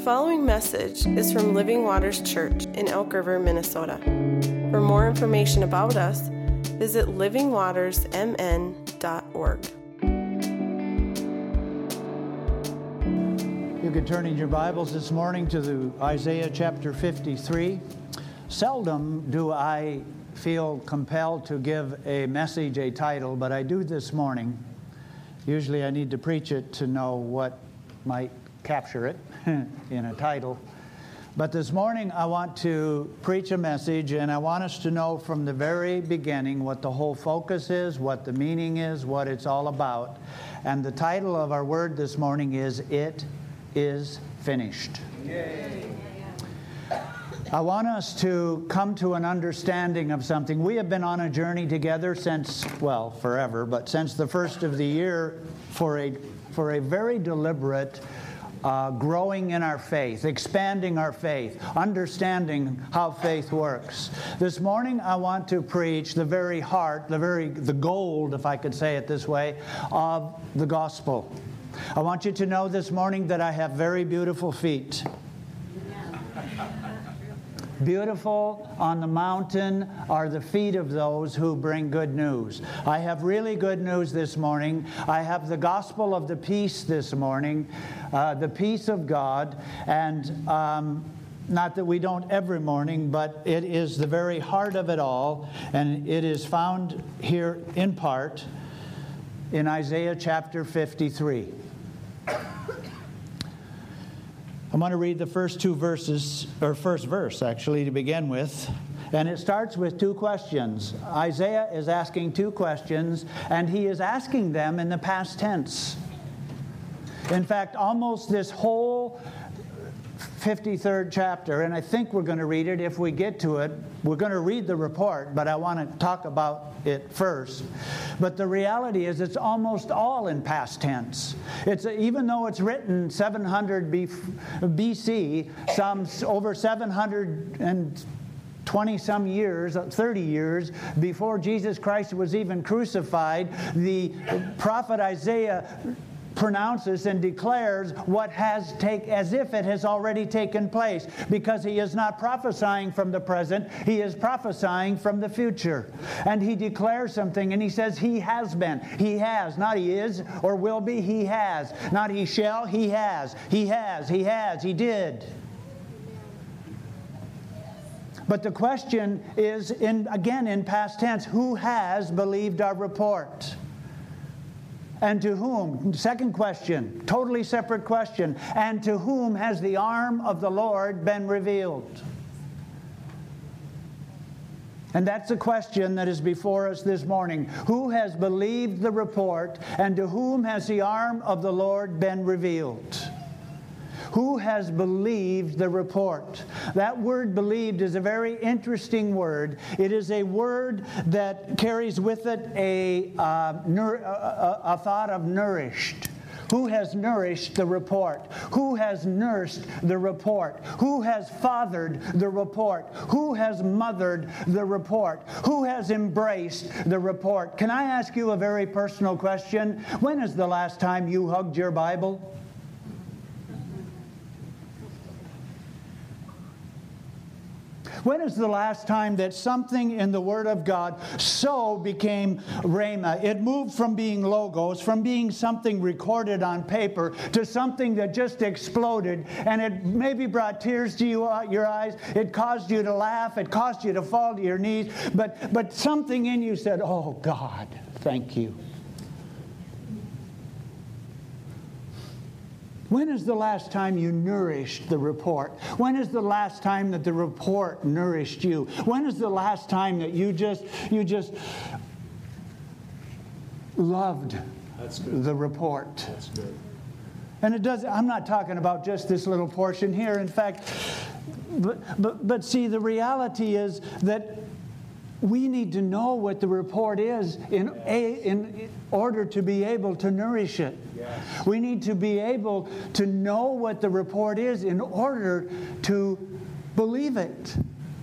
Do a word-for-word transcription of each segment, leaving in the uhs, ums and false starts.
following message is from Living Waters Church in Elk River, Minnesota. For more information about us, visit living waters m n dot org. You could turn in your Bibles this morning to the Isaiah chapter fifty-three. Seldom do I feel compelled to give a message a title, but I do this morning. Usually I need to preach it to know what might capture it in a title. But this morning I want to preach a message, and I want us to know from the very beginning what the whole focus is, what the meaning is, what it's all about. And the title of our word this morning is, It is Finished. Yay. I want us to come to an understanding of something. We have been on a journey together since, well, forever, but since the first of the year for a for a very deliberate uh, growing in our faith, expanding our faith, understanding how faith works. This morning I want to preach the very heart, the very the gold, if I could say it this way, of the gospel. I want you to know this morning that I have very beautiful feet. Beautiful on the mountain are the feet of those who bring good news. I have really good news this morning. I have the gospel of the peace this morning, uh, the peace of God, and um, not that we don't every morning, but it is the very heart of it all, and it is found here in part in Isaiah chapter fifty-three. I'm going to read the first two verses, or first verse actually to begin with. And it starts with two questions. Isaiah is asking two questions, and he is asking them in the past tense. In fact, almost this whole fifty-third chapter, and I think we're going to read it if we get to it. We're going to read the report, but I want to talk about it first. But the reality is it's almost all in past tense. It's even though it's written seven hundred B C, some over seven hundred twenty some years, thirty years before Jesus Christ was even crucified, the prophet Isaiah pronounces and declares what has take as if it has already taken place, because he is not prophesying from the present, he is prophesying from the future. And he declares something, and he says he has been. He has, not he is or will be, he has. Not he shall, he has. He has, he has, he did. But the question is, in again in past tense, who has believed our report? And to whom? Second question, totally separate question. And to whom has the arm of the Lord been revealed? And that's the question that is before us this morning. Who has believed the report, and to whom has the arm of the Lord been revealed? Who has believed the report? That word believed is a very interesting word. It is a word that carries with it a, uh, nur- a, a thought of nourished. Who has nourished the report? Who has nursed the report? Who has fathered the report? Who has mothered the report? Who has embraced the report? Can I ask you a very personal question? When is the last time you hugged your Bible? When is the last time that something in the Word of God so became rhema? It moved from being logos, from being something recorded on paper, to something that just exploded, and it maybe brought tears to you, uh, your eyes. It caused you to laugh. It caused you to fall to your knees. But, but something in you said, "Oh, God, thank you." When is the last time you nourished the report? When is the last time that the report nourished you? When is the last time that you just you just loved That's good. the report? That's good. And it does. I'm not talking about just this little portion here. In fact, but but but see, the reality is that we need to know what the report is in a, in order to be able to nourish it. Yes. We need to be able to know what the report is in order to believe it.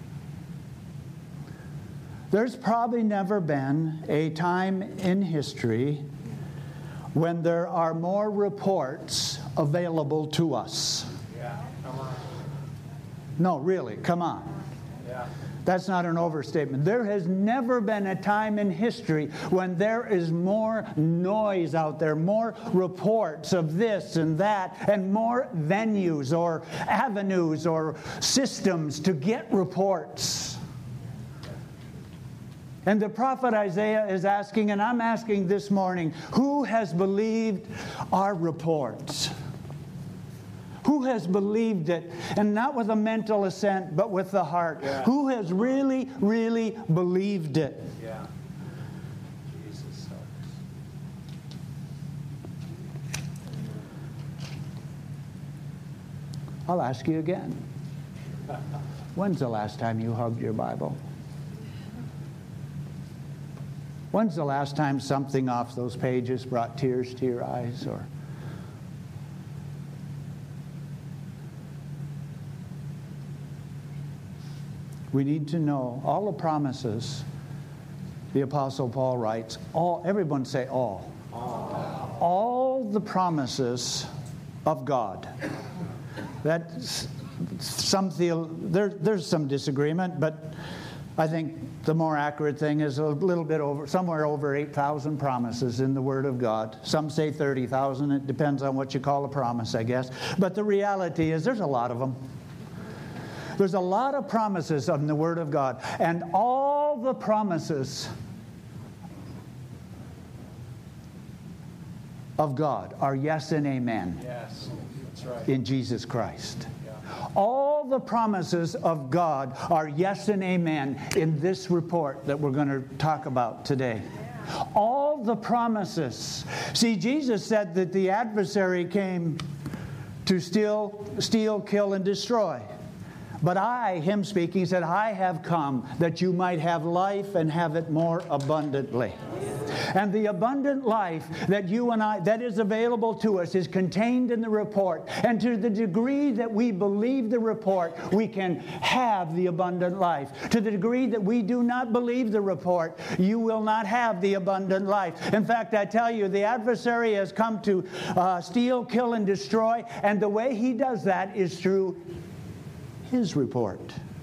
There's probably never been a time in history when there are more reports available to us. Yeah. No, really, come on. Yeah. That's not an overstatement. There has never been a time in history when there is more noise out there, more reports of this and that, and more venues or avenues or systems to get reports. And the prophet Isaiah is asking, and I'm asking this morning, who has believed our reports? Who has believed it? And not with a mental assent, but with the heart. Yeah. Who has really, really believed it? Yeah. Jesus. I'll ask you again. When's the last time you hugged your Bible? When's the last time something off those pages brought tears to your eyes? Or we need to know all the promises. The Apostle Paul writes, all, everyone say all. All, all the promises of God. That's some feel, there, there's some disagreement, but I think the more accurate thing is a little bit over, somewhere over eight thousand promises in the Word of God. Some say thirty thousand. It depends on what you call a promise, I guess. But the reality is there's a lot of them. There's a lot of promises in the Word of God. And all the promises of God are yes and amen. Yes, that's right. In Jesus Christ. All the promises of God are yes and amen in this report that we're going to talk about today. All the promises. See, Jesus said that the adversary came to steal, steal, kill, and destroy. But I, him speaking, said, I have come that you might have life and have it more abundantly. And the abundant life that you and I, that is available to us, is contained in the report. And to the degree that we believe the report, we can have the abundant life. To the degree that we do not believe the report, you will not have the abundant life. In fact, I tell you, the adversary has come to uh, steal, kill, and destroy. And the way he does that is through his report.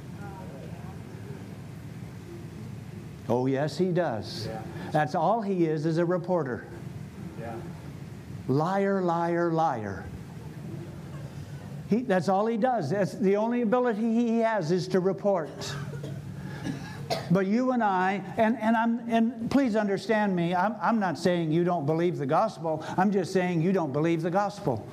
Oh, yes, he does. Yeah. That's all he is, is a reporter. Yeah. Liar, liar, liar. He, that's all he does. That's the only ability he has is to report. But you and I, and, and I'm and please understand me, I'm, I'm not saying you don't believe the gospel. I'm just saying you don't believe the gospel.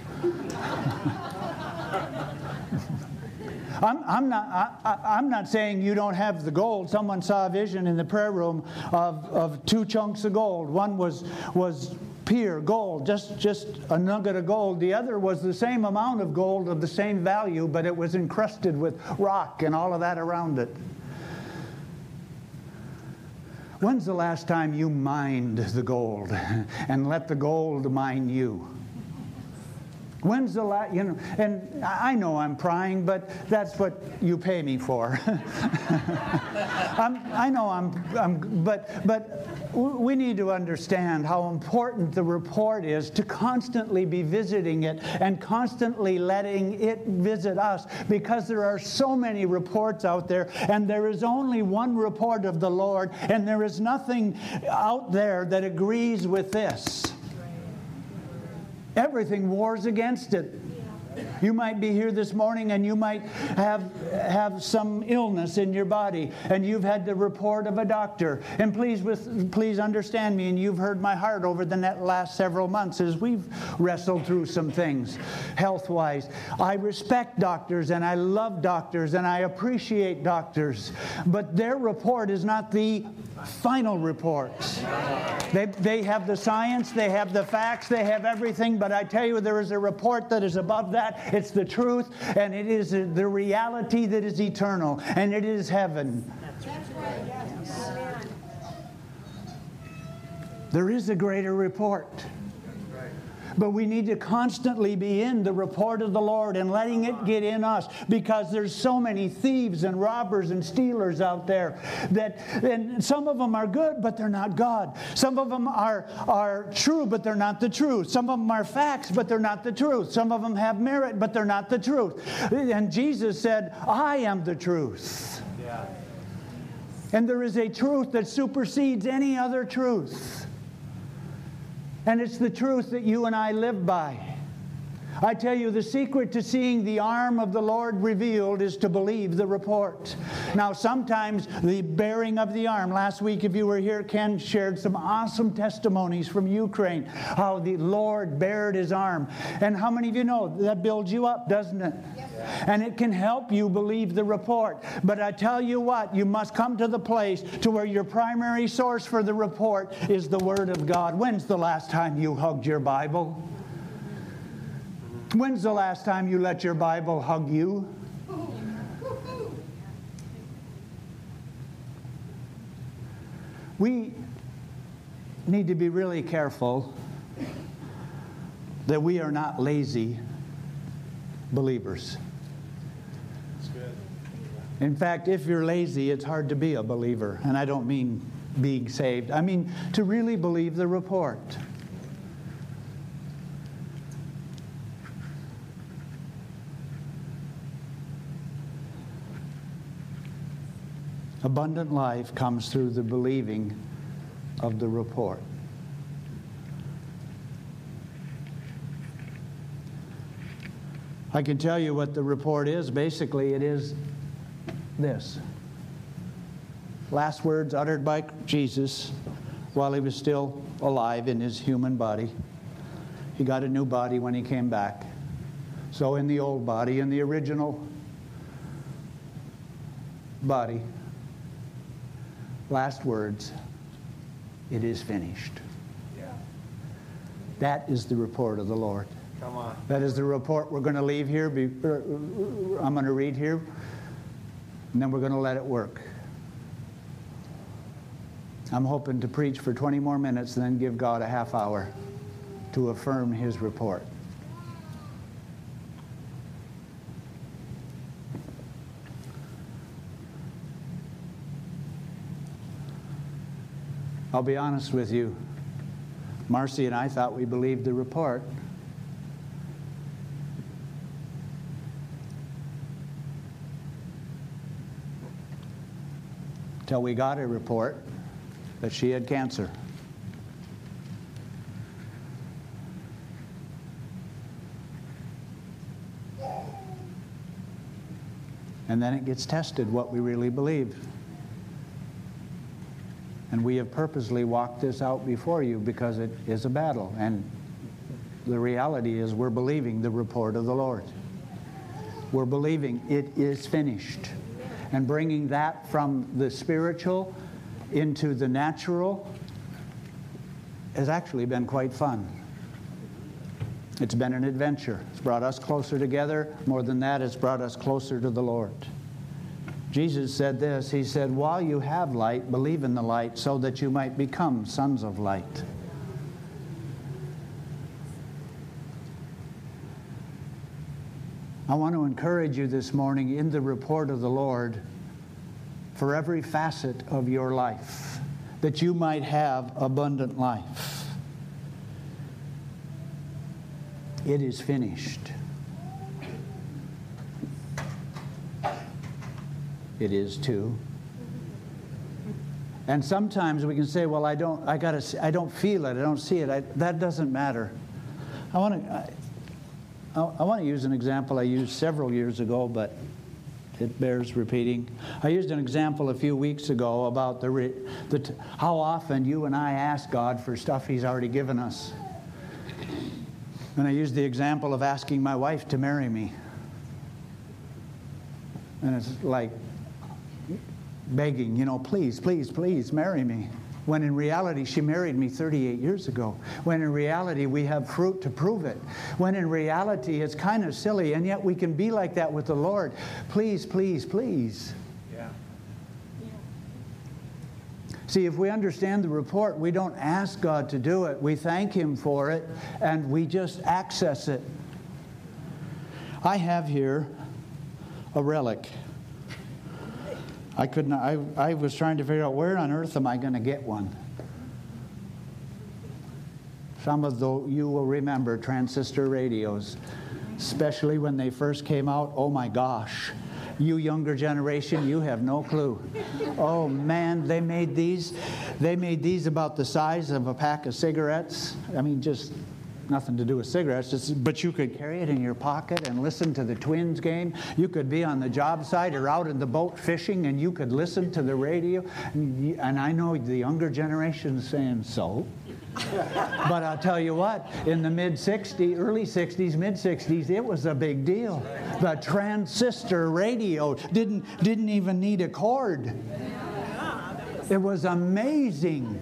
I'm, I'm not. I, I'm not saying you don't have the gold. Someone saw a vision in the prayer room of, of two chunks of gold. One was was pure gold, just just a nugget of gold. The other was the same amount of gold of the same value, but it was encrusted with rock and all of that around it. When's the last time you mined the gold and let the gold mine you? When's the last, you know, and I know I'm prying, but that's what you pay me for. I'm, I know I'm, I'm, but, but we need to understand how important the report is, to constantly be visiting it and constantly letting it visit us, because there are so many reports out there, and there is only one report of the Lord, and there is nothing out there that agrees with this. Everything wars against it. You might be here this morning and you might have have some illness in your body, and you've had the report of a doctor. And please with please understand me, and you've heard my heart over the last several months as we've wrestled through some things health-wise. I respect doctors and I love doctors and I appreciate doctors, but their report is not the final report. They, they have the science, they have the facts, they have everything, but I tell you, there is a report that is above that. It's the truth, and it is the reality that is eternal, and it is heaven. That's right. Yes. There is a greater report. But we need to constantly be in the report of the Lord and letting it get in us, because there's so many thieves and robbers and stealers out there that, and some of them are good, but they're not God. Some of them are, are true, but they're not the truth. Some of them are facts, but they're not the truth. Some of them have merit, but they're not the truth. And Jesus said, I am the truth. Yeah. And there is a truth that supersedes any other truth. And it's the truth that you and I live by. I tell you, the secret to seeing the arm of the Lord revealed is to believe the report. Now, sometimes the bearing of the arm. Last week, if you were here, Ken shared some awesome testimonies from Ukraine, how the Lord bared His arm. And how many of you know that builds you up, doesn't it? Yes. And it can help you believe the report. But I tell you what, you must come to the place to where your primary source for the report is the Word of God. When's the last time you hugged your Bible? When's the last time you let your Bible hug you? We need to be really careful that we are not lazy believers. That's good. In fact, if you're lazy, it's hard to be a believer. And I don't mean being saved. I mean to really believe the report. Abundant life comes through the believing of the report. I can tell you what the report is. Basically, it is this. Last words uttered by Jesus while He was still alive in His human body. He got a new body when He came back. So in the old body, in the original body, last words, it is finished. Yeah. That is the report of the Lord. Come on. That is the report we're going to leave here. Be, uh, I'm going to read here, and then we're going to let it work. I'm hoping to preach for twenty more minutes and then give God a half hour to affirm His report. I'll be honest with you. Marcy and I thought we believed the report. Till we got a report that she had cancer. And then it gets tested what we really believe. And we have purposely walked this out before you because it is a battle. And the reality is we're believing the report of the Lord. We're believing it is finished. And bringing that from the spiritual into the natural has actually been quite fun. It's been an adventure. It's brought us closer together. More than that, it's brought us closer to the Lord. Jesus said this, He said, while you have light, believe in the light so that you might become sons of light. I want to encourage you this morning in the report of the Lord for every facet of your life, that you might have abundant life. It is finished. It is too. And sometimes we can say, well, I don't, I gotta, I don't feel it, I don't see it. I, that doesn't matter. I want to, I, I want to use an example I used several years ago, but it bears repeating. I used an example a few weeks ago about the, re, the how often you and I ask God for stuff He's already given us. And I used the example of asking my wife to marry me. And it's like begging, you know, please, please, please marry me. When in reality, she married me thirty-eight years ago. When in reality, we have fruit to prove it. When in reality, it's kind of silly, and yet we can be like that with the Lord. Please, please, please. Yeah. See, if we understand the report, we don't ask God to do it. We thank Him for it, and we just access it. I have here a relic. I couldn't. I, I was trying to figure out where on earth am I going to get one. Some of the, you will remember transistor radios, especially when they first came out. Oh my gosh. You younger generation, you have no clue. Oh man, they made these, they made these about the size of a pack of cigarettes. I mean, just nothing to do with cigarettes, just, but you could carry it in your pocket and listen to the Twins game. You could be on the job site or out in the boat fishing, and you could listen to the radio. And, and I know the younger generation is saying, so? But I'll tell you what, in the mid-sixties, early sixties, mid-sixties, it was a big deal. The transistor radio didn't, didn't even need a cord. It was amazing.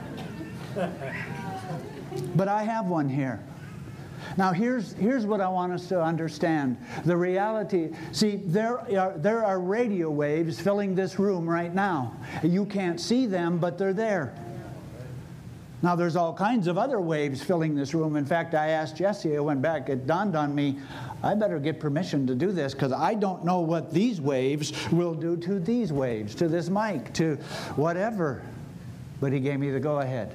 But I have one here. Now here's, here's what I want us to understand. The reality, see, there are, there are radio waves filling this room right now. You can't see them, but they're there. Now, there's all kinds of other waves filling this room. In fact, I asked Jesse, I went back, it dawned on me, I better get permission to do this because I don't know what these waves will do to these waves, to this mic, to whatever. But he gave me the go-ahead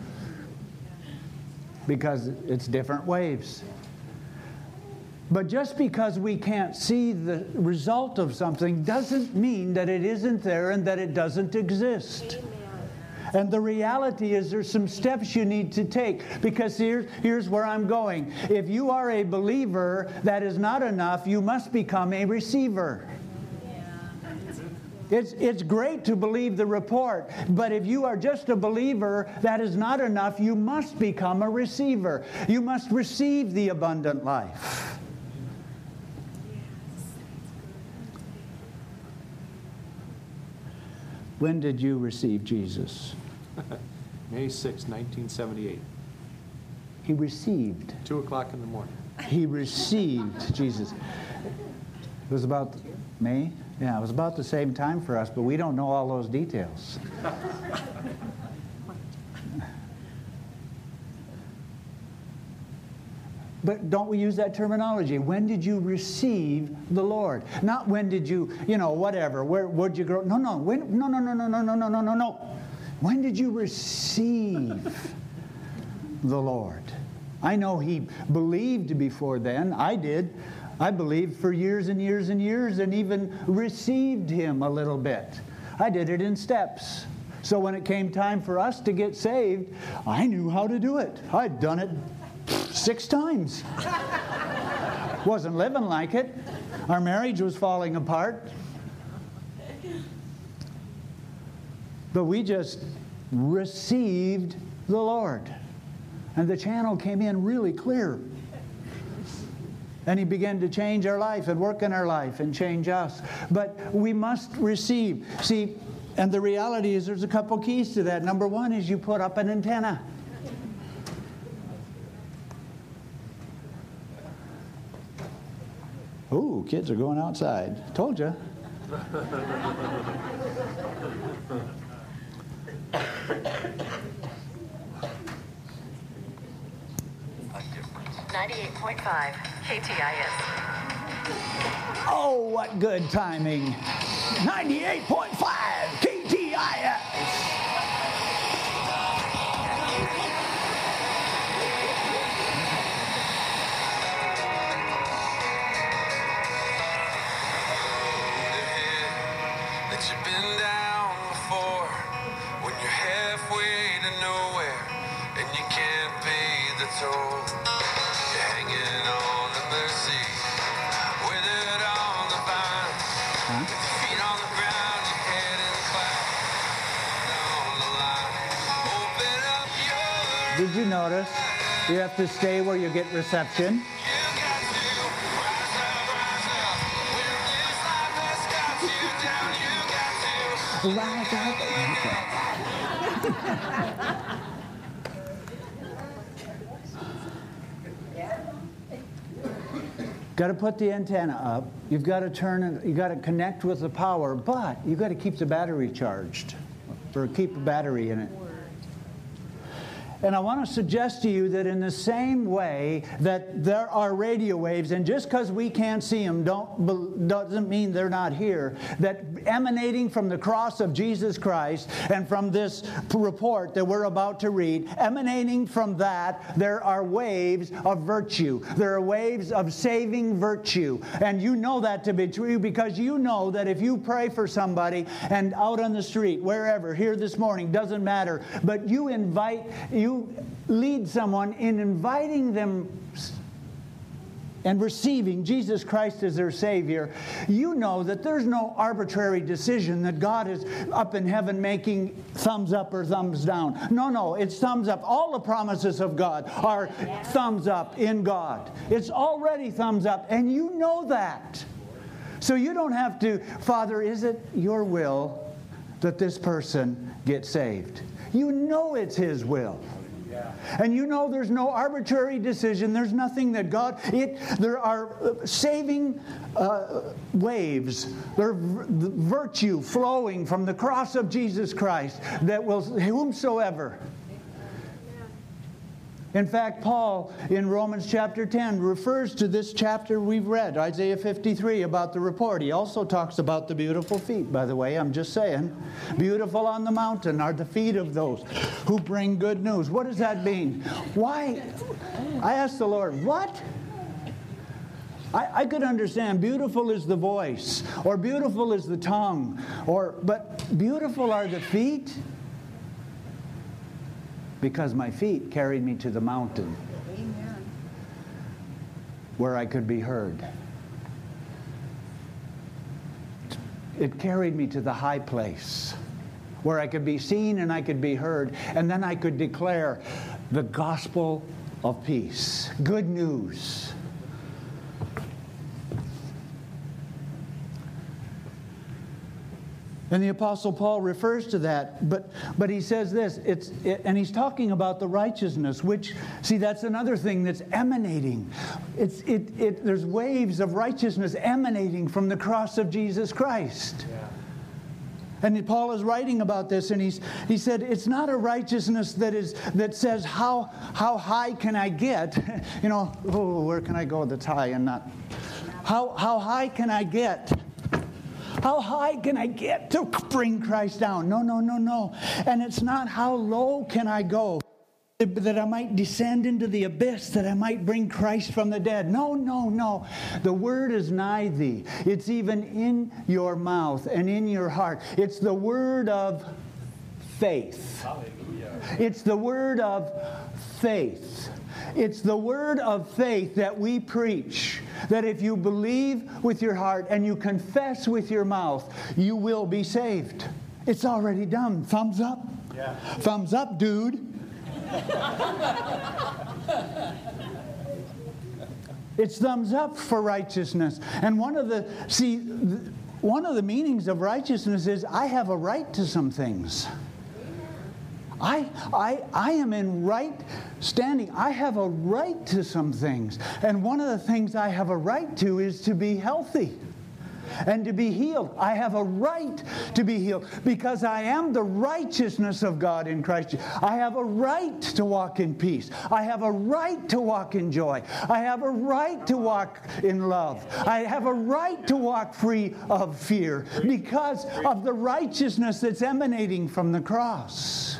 because it's different waves. But just because we can't see the result of something doesn't mean that it isn't there and that it doesn't exist. And the reality is there's some steps you need to take, because here, here's where I'm going. If you are a believer, that is not enough. You must become a receiver. It's, it's great to believe the report, but if you are just a believer, that is not enough. You must become a receiver. You must receive the abundant life. When did you receive Jesus? May sixth, nineteen seventy-eight. He received. Two o'clock in the morning. He received Jesus. It was about May? Yeah, it was about the same time for us, but we don't know all those details. But don't we use that terminology? When did you receive the Lord? Not when did you, you know, whatever. Where would you grow? No, no. When, no, no, no, no, no, no, no, no, no, no. When did you receive the Lord? I know he believed before then. I did. I believed for years and years and years and even received him a little bit. I did it in steps. So when it came time for us to get saved, I knew how to do it. I'd done it six times. Wasn't living like it. Our marriage was falling apart. But we just received the Lord. And the channel came in really clear. And he began to change our life and work in our life and change us. But we must receive. See, and the reality is there's a couple keys to that. Number one is you put up an antenna. Ooh, kids are going outside. Told you. ninety-eight point five K T I S. Oh, what good timing. ninety-eight point five K T I S. You've been down before when you're halfway to nowhere and you can't pay the toll. You're hanging on to mercy, withered on the vine, huh? With your feet on the ground, your head in the cloud, on the line. Open up your. Did you notice you have to stay where you get reception? Rise up. Got to put the antenna up. You've got to turn it. You got to connect with the power, but you've got to keep the battery charged. or keep a battery in it. And I want to suggest to you that in the same way that there are radio waves, and just because we can't see them don't, doesn't mean they're not here, that emanating from the cross of Jesus Christ and from this report that we're about to read, emanating from that, there are waves of virtue. There are waves of saving virtue. And you know that to be true because you know that if you pray for somebody and out on the street, wherever, here this morning, doesn't matter, but you invite, you You lead someone in inviting them and receiving Jesus Christ as their Savior, you know that there's no arbitrary decision that God is up in heaven making thumbs up or thumbs down. No, no, it's thumbs up. All the promises of God are thumbs up in God. It's already thumbs up, and you know that. So you don't have to, Father, is it your will that this person get saved? You know it's His will. And you know there's no arbitrary decision. There's nothing that God... It, there are saving uh, waves. There are virtue flowing from the cross of Jesus Christ that will... Whomsoever... In fact, Paul in Romans chapter ten refers to this chapter we've read, Isaiah fifty-three, about the report. He also talks about the beautiful feet, by the way. I'm just saying. Beautiful on the mountain are the feet of those who bring good news. What does that mean? Why? I asked the Lord, what? I, I could understand beautiful is the voice, or beautiful is the tongue, or but beautiful are the feet? Because my feet carried me to the mountain. Amen. Where I could be heard. It carried me to the high place where I could be seen and I could be heard, and then I could declare the gospel of peace. Good news. And the Apostle Paul refers to that, but but he says this, it's it, and he's talking about the righteousness, which, see, that's another thing that's emanating. It's it it there's waves of righteousness emanating from the cross of Jesus Christ. Yeah. And Paul is writing about this, and he's he said it's not a righteousness that is that says how how high can I get, you know, oh, where can I go that's high and not how how high can I get. How high can I get to bring Christ down? No, no, no, no. And it's not how low can I go that I might descend into the abyss, that I might bring Christ from the dead. No, no, no. The word is nigh thee. It's even in your mouth and in your heart. It's the word of faith. Hallelujah. It's the word of faith. It's the word of faith that we preach, that if you believe with your heart and you confess with your mouth, you will be saved. It's already done. Thumbs up. Yeah. Thumbs up, dude. It's thumbs up for righteousness. And one of the, see, one of the meanings of righteousness is I have a right to some things. I, I, I am in right standing. I have a right to some things. And one of the things I have a right to is to be healthy and to be healed. I have a right to be healed because I am the righteousness of God in Christ. I have a right to walk in peace. I have a right to walk in joy. I have a right to walk in love. I have a right to walk free of fear because of the righteousness that's emanating from the cross.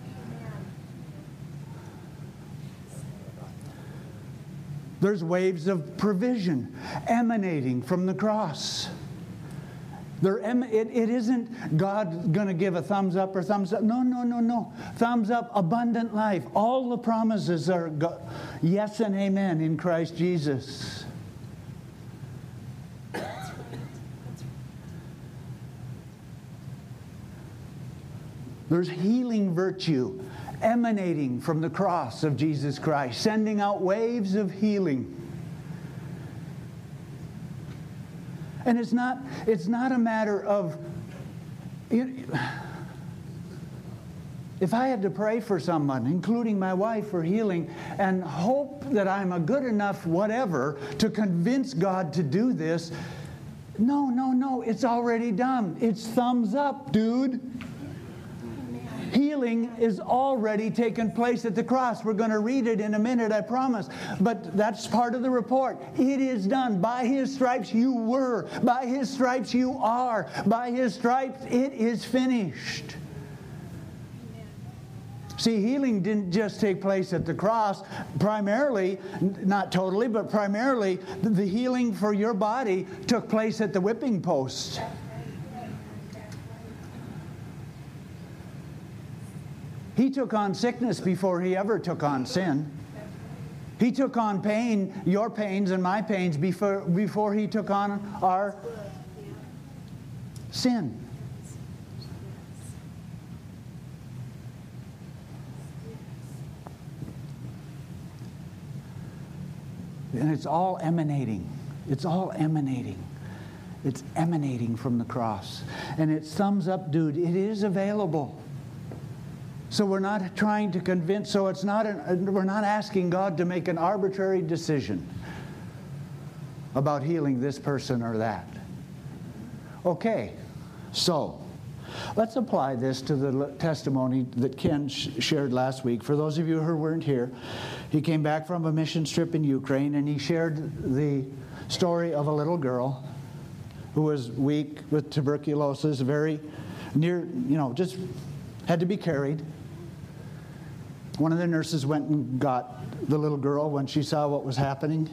There's waves of provision emanating from the cross. There, it, it isn't God going to give a thumbs up or thumbs up. No, no, no, no. Thumbs up, abundant life. All the promises are go- yes and amen in Christ Jesus. There's healing virtue emanating from the cross of Jesus Christ, sending out waves of healing. And it's not, it's not a matter of, you, if I had to pray for someone, including my wife, for healing, and hope that I'm a good enough whatever to convince God to do this, no, no, no, it's already done. It's thumbs up, dude. Healing is already taken place at the cross. We're going to read it in a minute, I promise. But that's part of the report. It is done. By His stripes you were. By His stripes you are. By His stripes it is finished. See, healing didn't just take place at the cross. Primarily, not totally, but primarily, the healing for your body took place at the whipping post. He took on sickness before He ever took on sin. He took on pain, your pains and my pains, before, before He took on our sin. And it's all emanating. It's all emanating. It's emanating from the cross. And it sums up, dude, it is available. So we're not trying to convince, so it's not, an, we're not asking God to make an arbitrary decision about healing this person or that. Okay, so let's apply this to the testimony that Ken sh- shared last week. For those of you who weren't here, he came back from a mission trip in Ukraine, and he shared the story of a little girl who was weak with tuberculosis, very near, you know, just had to be carried. One of the nurses went and got the little girl when she saw what was happening.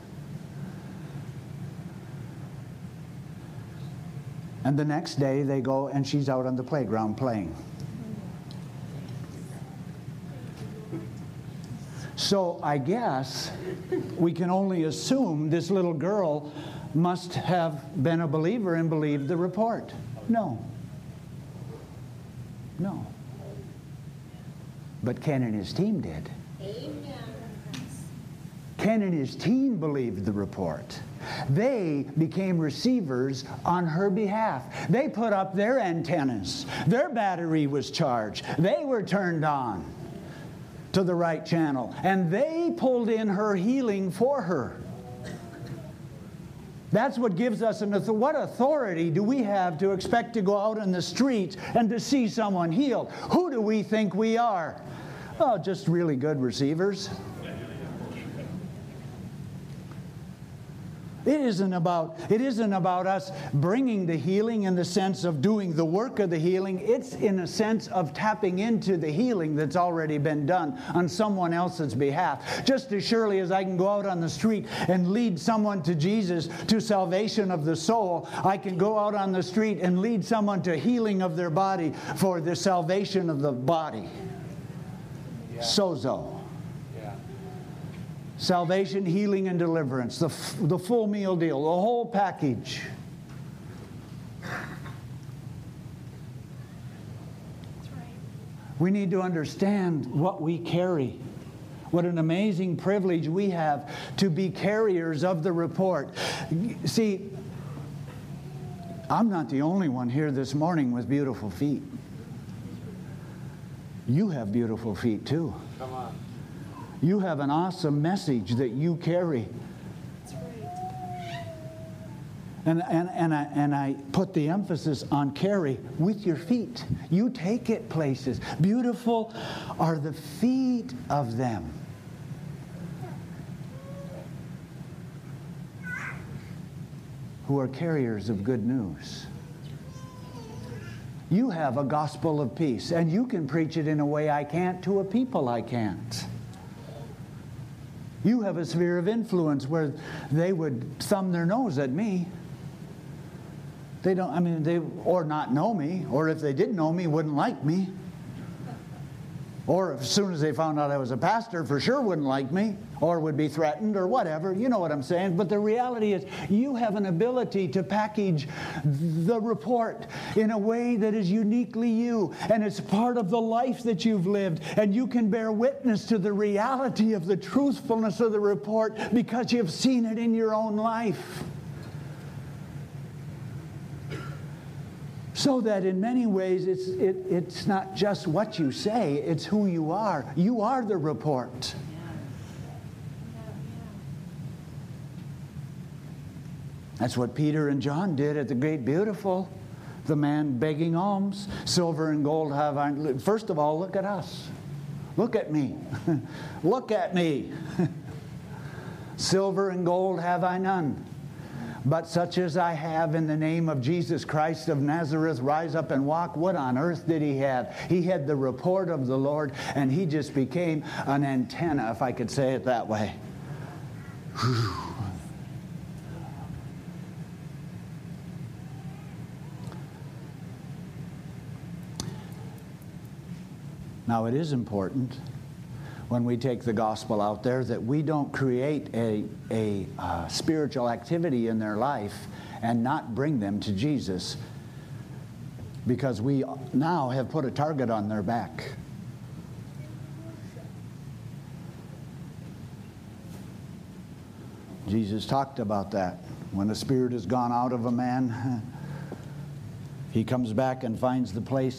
And the next day they go and she's out on the playground playing. So I guess we can only assume this little girl must have been a believer and believed the report. No. No. But Ken and his team did. Amen. Ken and his team believed the report. They became receivers on her behalf. They put up their antennas. Their battery was charged. They were turned on to the right channel. And they pulled in her healing for her. That's what gives us an authority. What authority do we have to expect to go out in the streets and to see someone healed? Who do we think we are? Oh, just really good receivers. It isn't about, it isn't about us bringing the healing in the sense of doing the work of the healing. It's in a sense of tapping into the healing that's already been done on someone else's behalf. Just as surely as I can go out on the street and lead someone to Jesus, to salvation of the soul, I can go out on the street and lead someone to healing of their body for the salvation of the body. Yeah. Sozo. Salvation, healing, and deliverance. The, f- the full meal deal. The whole package. That's right. We need to understand what we carry. What an amazing privilege we have to be carriers of the report. See, I'm not the only one here this morning with beautiful feet. You have beautiful feet too. Come on. You have an awesome message that you carry. That's right. And, and, and, I, and I put the emphasis on carry with your feet. You take it places. Beautiful are the feet of them who are carriers of good news. You have a gospel of peace, and you can preach it in a way I can't to a people I can't. You have a sphere of influence where they would thumb their nose at me. They don't, I mean, they, or not know me, or if they did know me, wouldn't like me. Or as soon as they found out I was a pastor, for sure wouldn't like me, or would be threatened, or whatever. You know what I'm saying. But the reality is, you have an ability to package the report in a way that is uniquely you, and it's part of the life that you've lived, and you can bear witness to the reality of the truthfulness of the report because you've seen it in your own life. So that in many ways, it's, it, it's not just what you say, it's who you are. You are the report. That's what Peter and John did at the Great Beautiful. The man begging alms, silver and gold have I. First of all, look at us. Look at me. Look at me. Silver and gold have I none, but such as I have, in the name of Jesus Christ of Nazareth, rise up and walk. What on earth did he have? He had the report of the Lord, and he just became an antenna, if I could say it that way. Whew. Now, it is important when we take the gospel out there that we don't create a, a uh, spiritual activity in their life and not bring them to Jesus, because we now have put a target on their back. Jesus talked about that. When a spirit has gone out of a man, he comes back and finds the place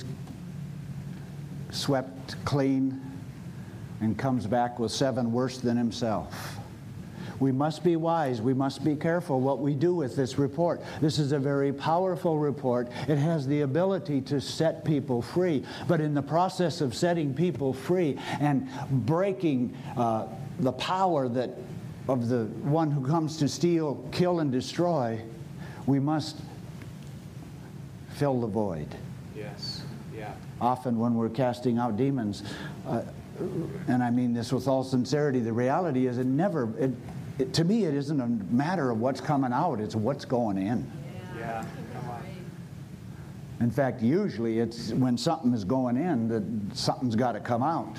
swept clean, and comes back with seven worse than himself. We must be wise. We must be careful what we do with this report. This is a very powerful report. It has the ability to set people free. But in the process of setting people free and breaking uh, the power that of the one who comes to steal, kill, and destroy, we must fill the void. Yes. Yeah. Often when we're casting out demons, uh, and I mean this with all sincerity, the reality is it never, it, it, to me it isn't a matter of what's coming out, it's what's going in. Yeah. Come on. In fact, usually it's when something is going in that something's got to come out.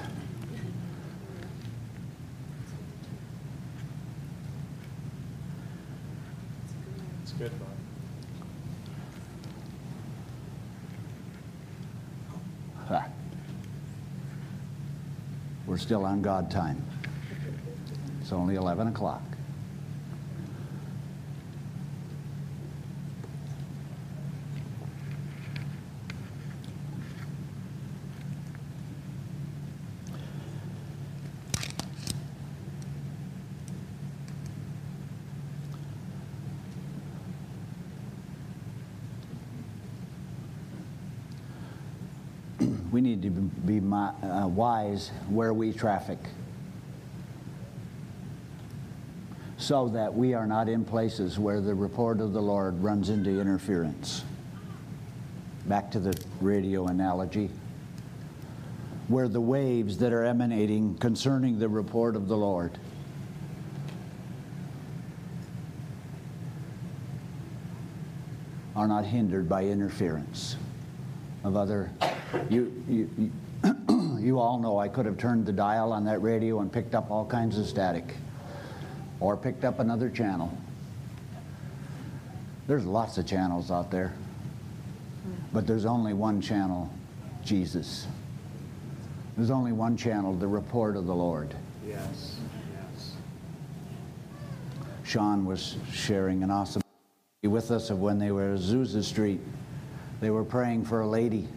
It's good, Bob. Ah. We're still on God time. It's only eleven o'clock. We need to be uh, wise where we traffic, so that we are not in places where the report of the Lord runs into interference. Back to the radio analogy, where the waves that are emanating concerning the report of the Lord are not hindered by interference of other. You, you, you, you all know I could have turned the dial on that radio and picked up all kinds of static, or picked up another channel. There's lots of channels out there, but there's only one channel, Jesus. There's only one channel, the report of the Lord. Yes. Yes. Sean was sharing an awesome with us of when they were at Azusa Street. They were praying for a lady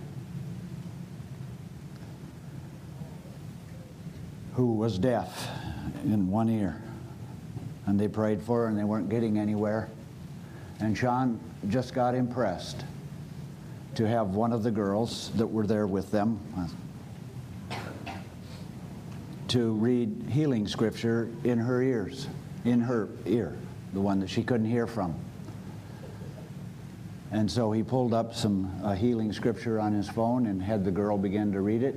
who was deaf in one ear. And they prayed for her and they weren't getting anywhere. And Sean just got impressed to have one of the girls that were there with them to read healing scripture in her ears, in her ear, the one that she couldn't hear from. And so he pulled up some uh, healing scripture on his phone and had the girl begin to read it.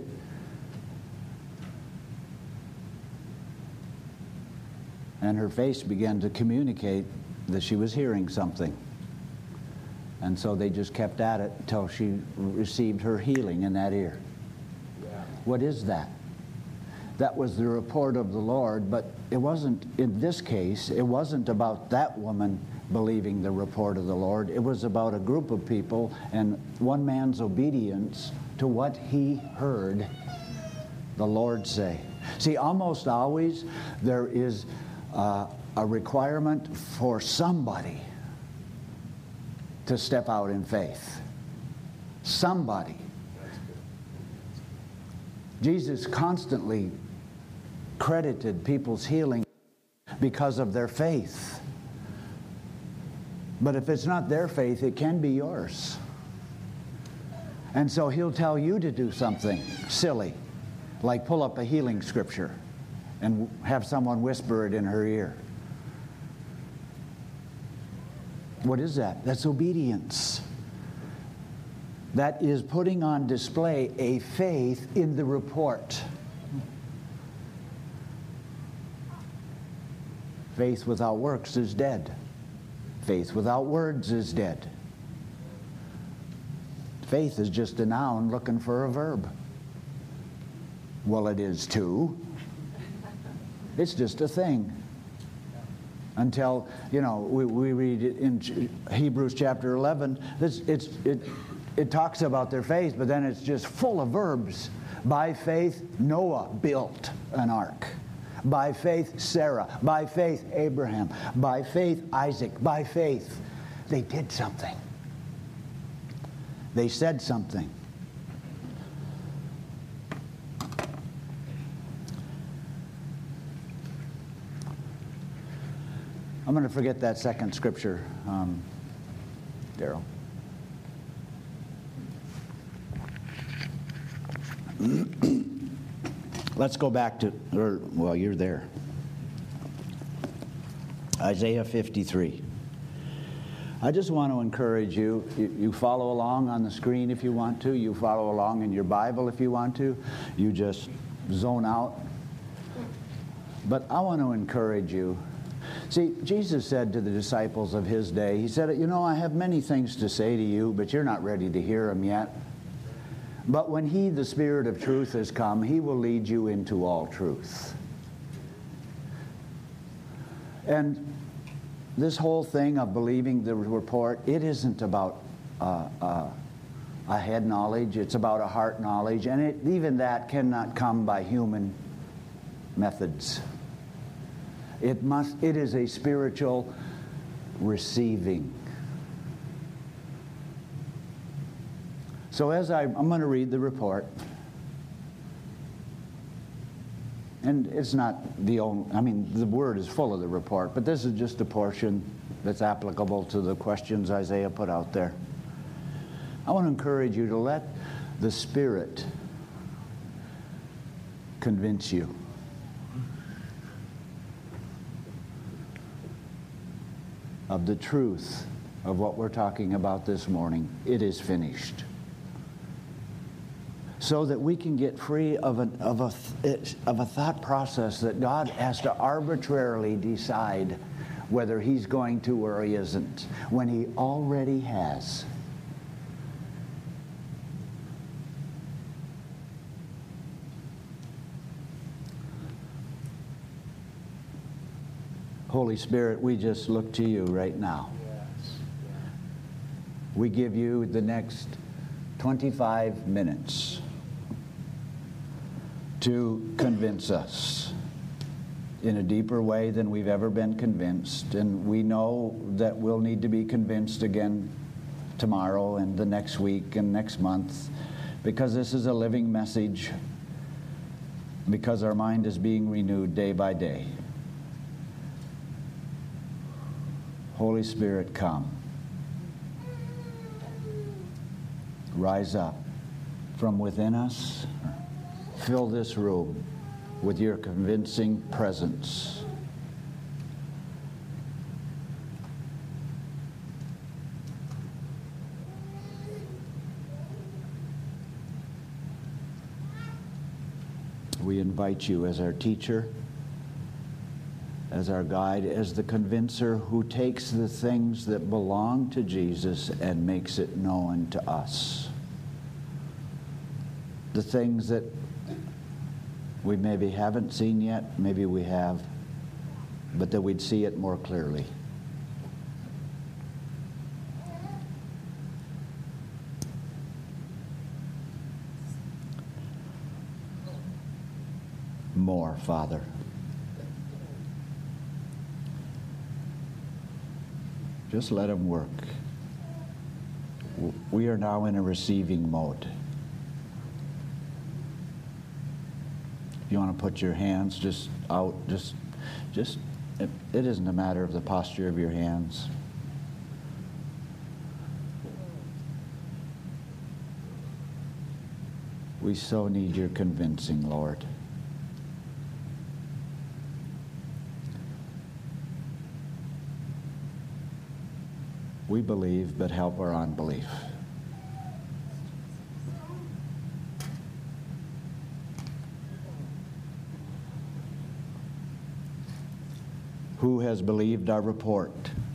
And her face began to communicate that she was hearing something. And so they just kept at it until she received her healing in that ear. Yeah. What is that? That was the report of the Lord, but it wasn't, in this case, it wasn't about that woman believing the report of the Lord. It was about a group of people and one man's obedience to what he heard the Lord say. See, almost always there is uh, a requirement for somebody to step out in faith. Somebody. Jesus constantly credited people's healing because of their faith. But if it's not their faith, it can be yours. And so he'll tell you to do something silly, like pull up a healing scripture and have someone whisper it in her ear. What is that? That's obedience. That is putting on display a faith in the report. Faith without works is dead. Faith without words is dead. Faith is just a noun looking for a verb. Well, it is too. It's just a thing. Until, you know, we, we read it in Hebrews chapter eleven, it's, it's, it, it talks about their faith, but then it's just full of verbs. By faith, Noah built an ark. By faith, Sarah. By faith, Abraham. By faith, Isaac. By faith, they did something. They said something. I'm going to forget that second scripture, um, Daryl. Let's go back to, or, well, you're there. Isaiah fifty-three. I just want to encourage you, you, you follow along on the screen if you want to, you follow along in your Bible if you want to, you just zone out. But I want to encourage you. See, Jesus said to the disciples of his day, he said, you know, I have many things to say to you, but you're not ready to hear them yet. But when he, the Spirit of truth, has come, he will lead you into all truth. And this whole thing of believing the report, it isn't about uh, uh, a head knowledge, it's about a heart knowledge, and it, even that cannot come by human methods. It must, it is a spiritual receiving. So as I, I'm going to read the report, and it's not the only, I mean, the word is full of the report, but this is just a portion that's applicable to the questions Isaiah put out there. I want to encourage you to let the Spirit convince you. Of the truth of what we're talking about this morning. It is finished. So that we can get free of, an, of, a, of a thought process that God has to arbitrarily decide whether he's going to or he isn't, when he already has. Holy Spirit, we just look to you right now. Yes. We give you the next twenty-five minutes to convince us in a deeper way than we've ever been convinced. And we know that we'll need to be convinced again tomorrow and the next week and next month, because this is a living message, because our mind is being renewed day by day. Holy Spirit, come. Rise up from within us. Fill this room with your convincing presence. We invite you as our teacher, as our guide, as the convincer who takes the things that belong to Jesus and makes it known to us. The things that we maybe haven't seen yet, maybe we have, but that we'd see it more clearly. More, Father. Just let him work. We are now in a receiving mode. If you want to put your hands just out, just, just, it, it isn't a matter of the posture of your hands. We so need your convincing, Lord. We believe, but help our unbelief. Who has believed our report?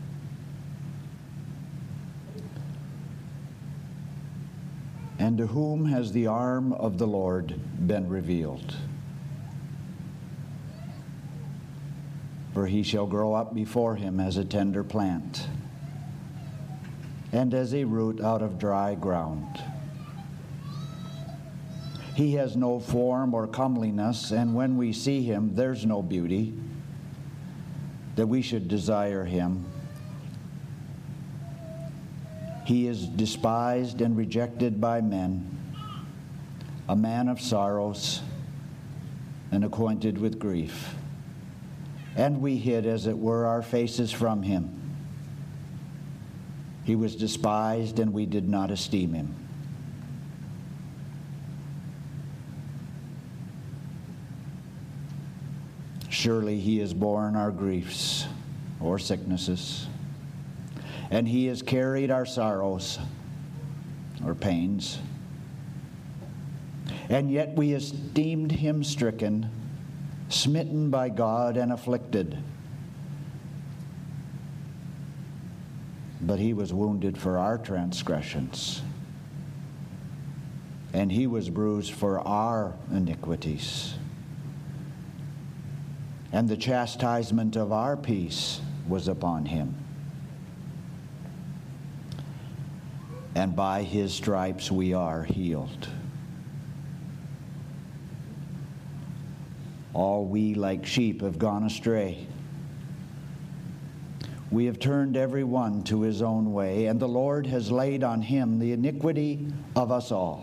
And to whom has the arm of the Lord been revealed? For he shall grow up before him as a tender plant, and as a root out of dry ground. He has no form or comeliness, and when we see him, there's no beauty that we should desire him. He is despised and rejected by men, a man of sorrows and acquainted with grief. And we hid, as it were, our faces from him. He was despised, and we did not esteem him. Surely he has borne our griefs or sicknesses, and he has carried our sorrows or pains. And yet we esteemed him stricken, smitten by God, and afflicted. But he was wounded for our transgressions, and he was bruised for our iniquities. And the chastisement of our peace was upon him. And by his stripes we are healed. All we like sheep have gone astray. We have turned every one to his own way, and the Lord has laid on him the iniquity of us all.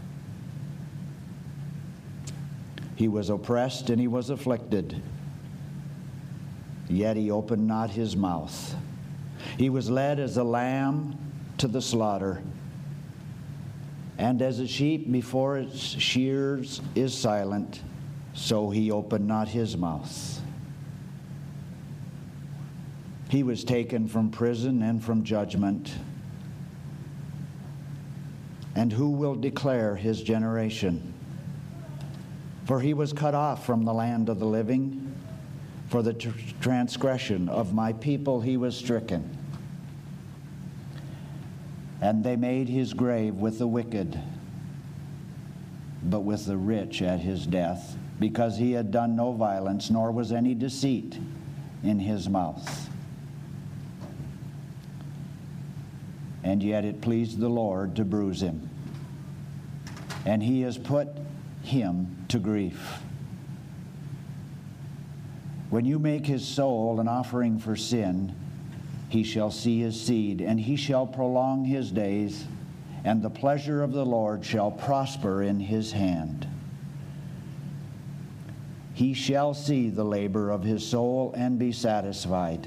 He was oppressed and he was afflicted, yet he opened not his mouth. He was led as a lamb to the slaughter, and as a sheep before its shears is silent, so he opened not his mouth. He was taken from prison and from judgment. And who will declare his generation? For he was cut off from the land of the living. For the tr- transgression of my people he was stricken. And they made his grave with the wicked, but with the rich at his death, because he had done no violence, nor was any deceit in his mouth. And yet it pleased the Lord to bruise him, and he has put him to grief. When you make his soul an offering for sin, he shall see his seed, and he shall prolong his days, and the pleasure of the Lord shall prosper in his hand. He shall see the labor of his soul and be satisfied.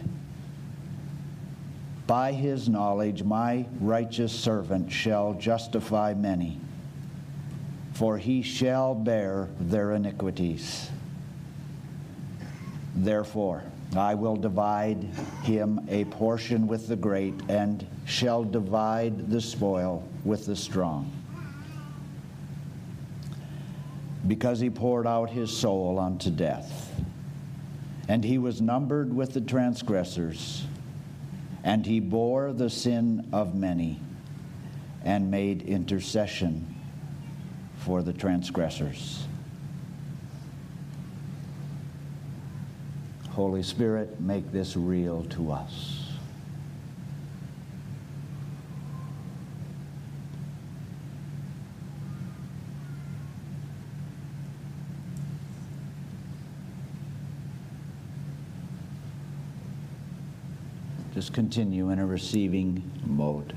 By his knowledge my righteous servant shall justify many, for he shall bear their iniquities. Therefore, I will divide him a portion with the great, and shall divide the spoil with the strong. Because he poured out his soul unto death, and he was numbered with the transgressors, and he bore the sin of many, and made intercession for the transgressors. Holy Spirit, make this real to us. Just continue in a receiving mode.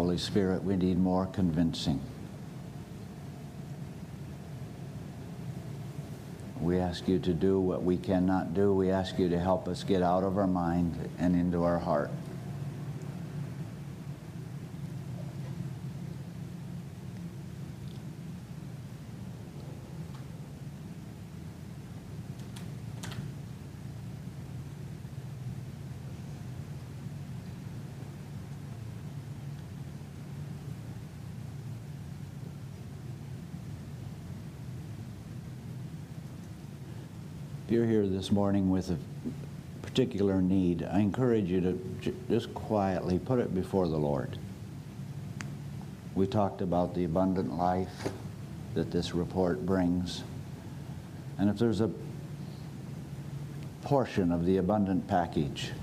Holy Spirit, we need more convincing. We ask you to do what we cannot do. We ask you to help us get out of our mind and into our heart. If you're here this morning with a particular need, I encourage you to j- just quietly put it before the Lord. We talked about the abundant life that this report brings. And if there's a portion of the abundant package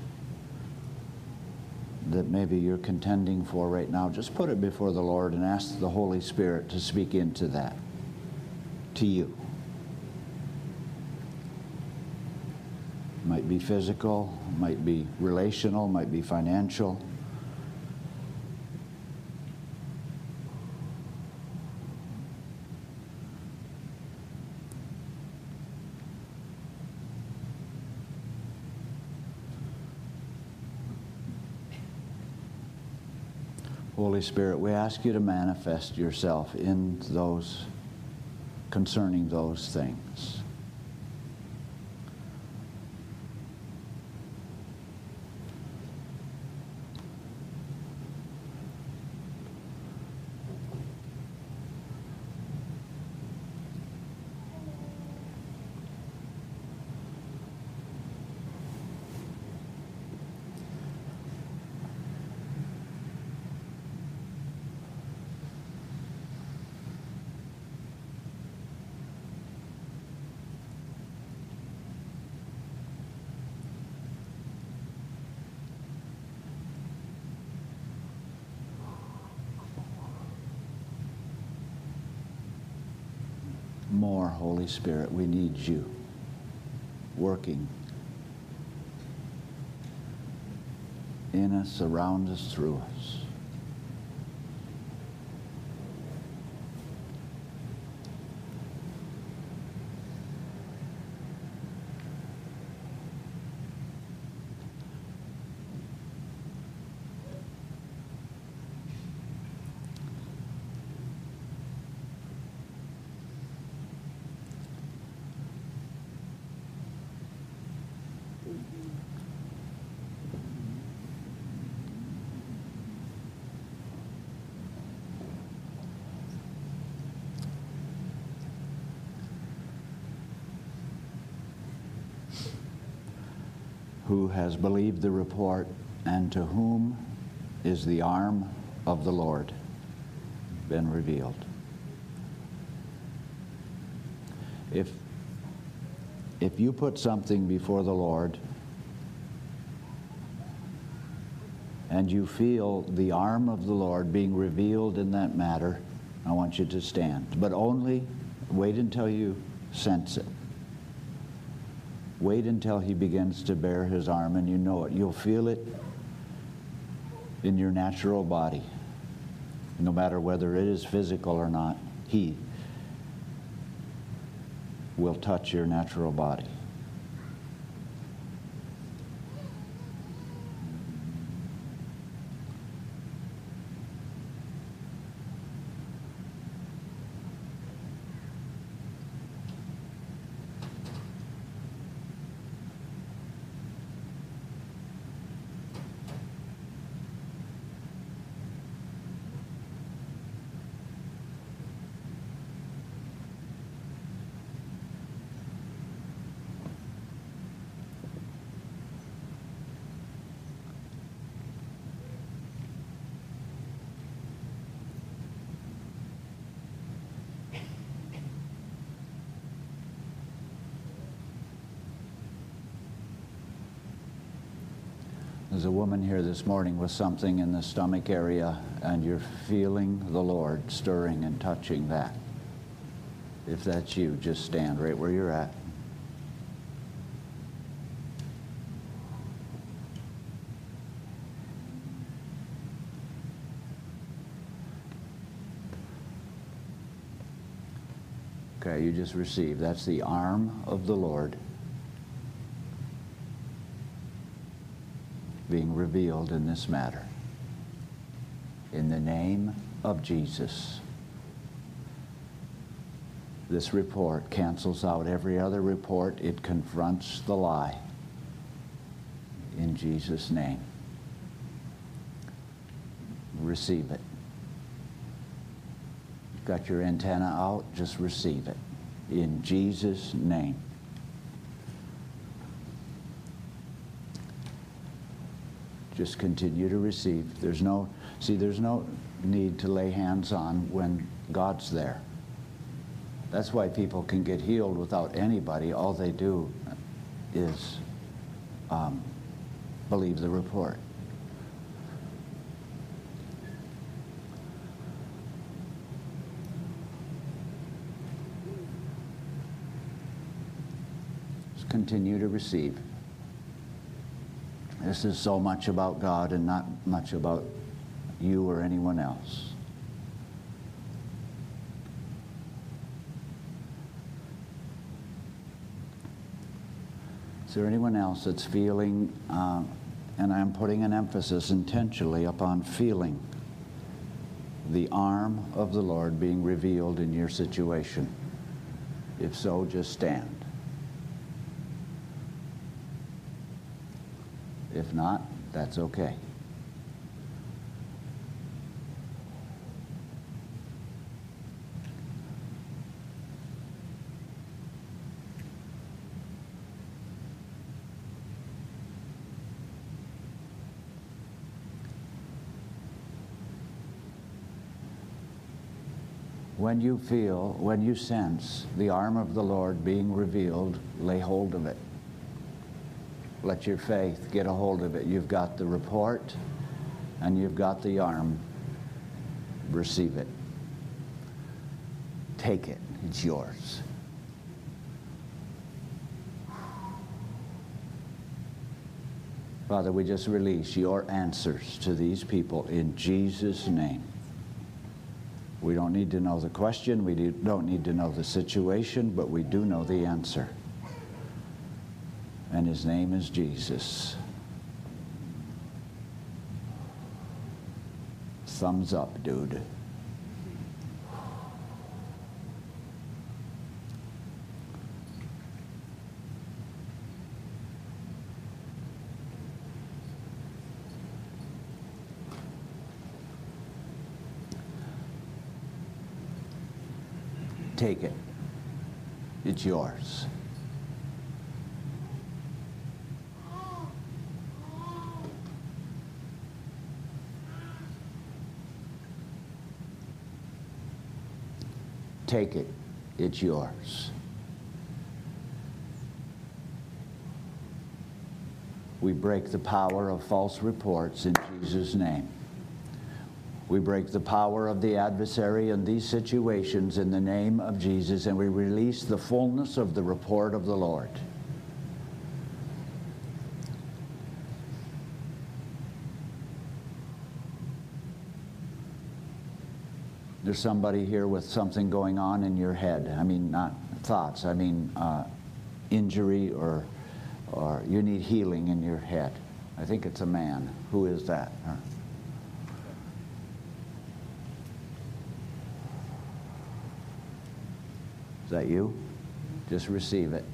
that maybe you're contending for right now, just put it before the Lord and ask the Holy Spirit to speak into that, to you. Might be physical, might be relational, might be financial. Holy Spirit, we ask you to manifest yourself in those, concerning those things. More, Holy Spirit, we need you working in us, around us, through us. Who has believed the report, and to whom is the arm of the Lord been revealed? If, if you put something before the Lord and you feel the arm of the Lord being revealed in that matter, I want you to stand. But only wait until you sense it. Wait until he begins to bear his arm and you know it. You'll feel it in your natural body. No matter whether it is physical or not, he will touch your natural body. There's a woman here this morning with something in the stomach area, and you're feeling the Lord stirring and touching that. If that's you, just stand right where you're at. Okay, you just received. That's the arm of the Lord being revealed in this matter. In the name of Jesus. This report cancels out every other report. It confronts the lie. In Jesus' name. Receive it. You've got your antenna out, just receive it. In Jesus' name. Just continue to receive. There's no, see, there's no need to lay hands on when God's there. That's why people can get healed without anybody. All they do is um, believe the report. Just continue to receive. This is so much about God and not much about you or anyone else. Is there anyone else that's feeling, uh, and I'm putting an emphasis intentionally upon feeling the arm of the Lord being revealed in your situation? If so, just stand. If not, that's okay. When you feel, when you sense the arm of the Lord being revealed, lay hold of it. Let your faith get a hold of it. You've got the report and you've got the arm. Receive it. Take it. It's yours. Father, we just release your answers to these people in Jesus' name. We don't need to know the question, we don't need to know the situation, but we do know the answer. And his name is Jesus. Thumbs up, dude. Take it. It's yours. Take it. It's yours. We break the power of false reports in Jesus' name. We break the power of the adversary in these situations in the name of Jesus, and we release the fullness of the report of the Lord. There's somebody here with something going on in your head. I mean, not thoughts. I mean, uh, injury or, or you need healing in your head. I think it's a man. Who is that? Huh? Is that you? Just receive it.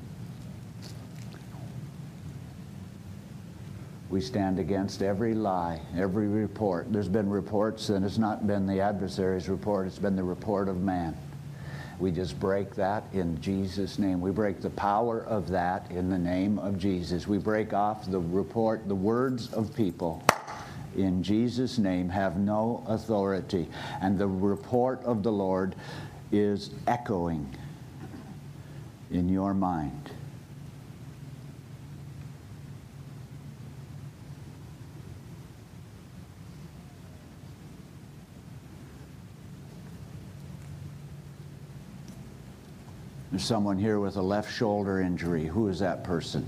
We stand against every lie, every report. There's been reports, and it's not been the adversary's report, it's been the report of man. We just break that in Jesus' name. We break the power of that in the name of Jesus. We break off the report, the words of people in Jesus' name have no authority. And the report of the Lord is echoing in your mind. There's someone here with a left shoulder injury. Who is that person?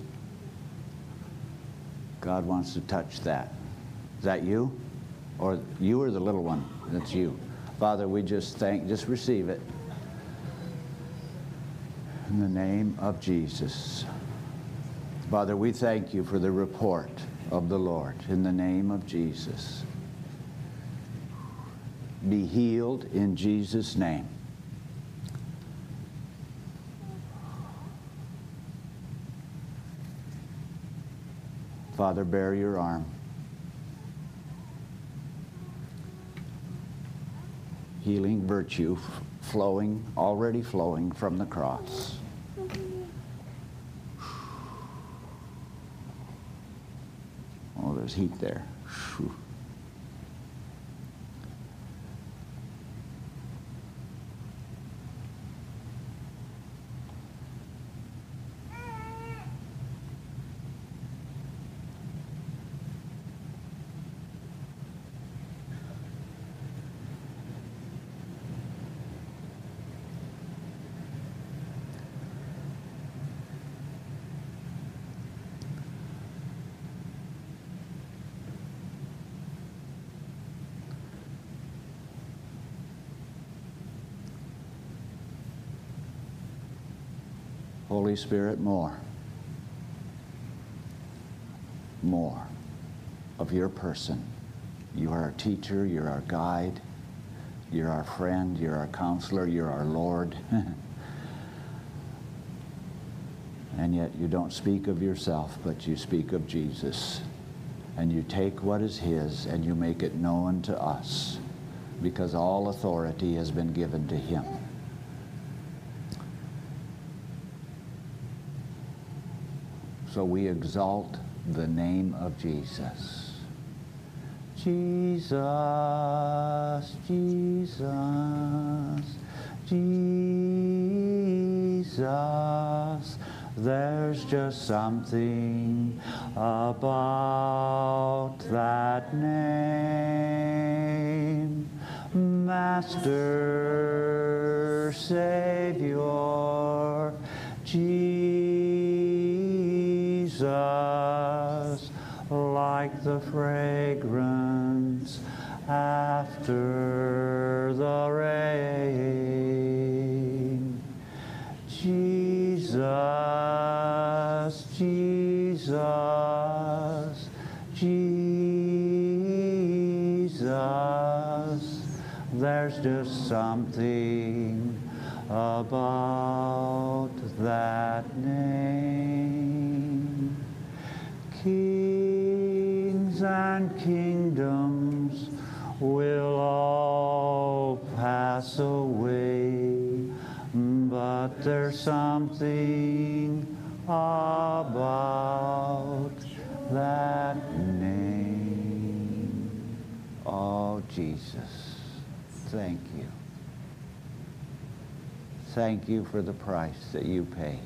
God wants to touch that. Is that you? Or you or the little one? That's you. Father, we just thank, just receive it. In the name of Jesus. Father, we thank you for the report of the Lord. In the name of Jesus. Be healed in Jesus' name. Father, bear your arm. Healing virtue flowing, already flowing from the cross. Oh, there's heat there. Whew. Holy Spirit, more. More of your person. You are our teacher, you're our guide, you're our friend, you're our counselor, you're our Lord. And yet you don't speak of yourself, but you speak of Jesus. And you take what is his and you make it known to us, because all authority has been given to him. So we exalt the name of Jesus. Jesus, Jesus, Jesus. There's just something about that name. Master, Savior, Jesus, like the fragrance after the rain. Jesus, Jesus, Jesus, there's just something about that name. Kings and kingdoms will all pass away, but there's something about that name. Oh, Jesus, thank you. Thank you for the price that you paid.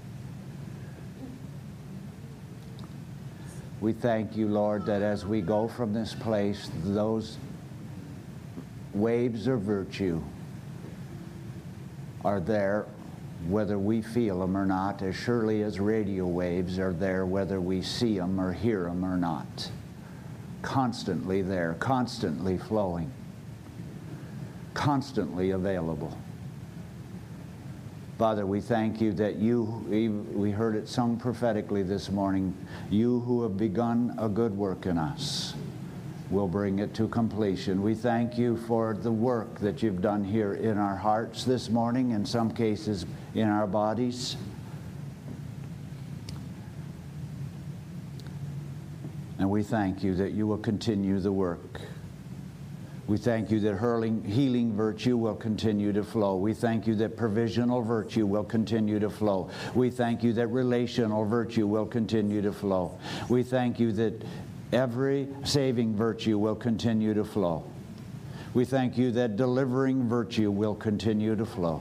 We thank you, Lord, that as we go from this place, those waves of virtue are there whether we feel them or not, as surely as radio waves are there whether we see them or hear them or not. Constantly there, constantly flowing, constantly available. Father, we thank you that you, we heard it sung prophetically this morning, you who have begun a good work in us will bring it to completion. We thank you for the work that you've done here in our hearts this morning, in some cases in our bodies. And we thank you that you will continue the work. We thank you that hurling, healing virtue will continue to flow. We thank you that provisional virtue will continue to flow. We thank you that relational virtue will continue to flow. We thank you that every saving virtue will continue to flow. We thank you that delivering virtue will continue to flow.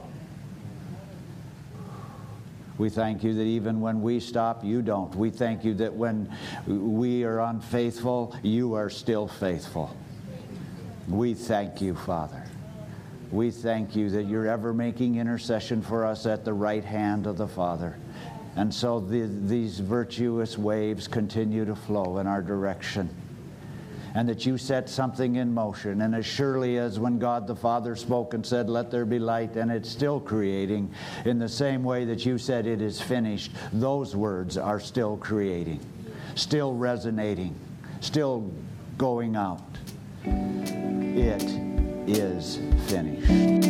We thank you that even when we stop, you don't. We thank you that when we are unfaithful, you are still faithful. We thank you, Father. We thank you that you're ever making intercession for us at the right hand of the Father. And so the, these virtuous waves continue to flow in our direction. and that you set something in motion. And as surely as when God the Father spoke and said, "Let there be light," and it's still creating, in the same way that you said it is finished, those words are still creating, still resonating, still going out. It is finished.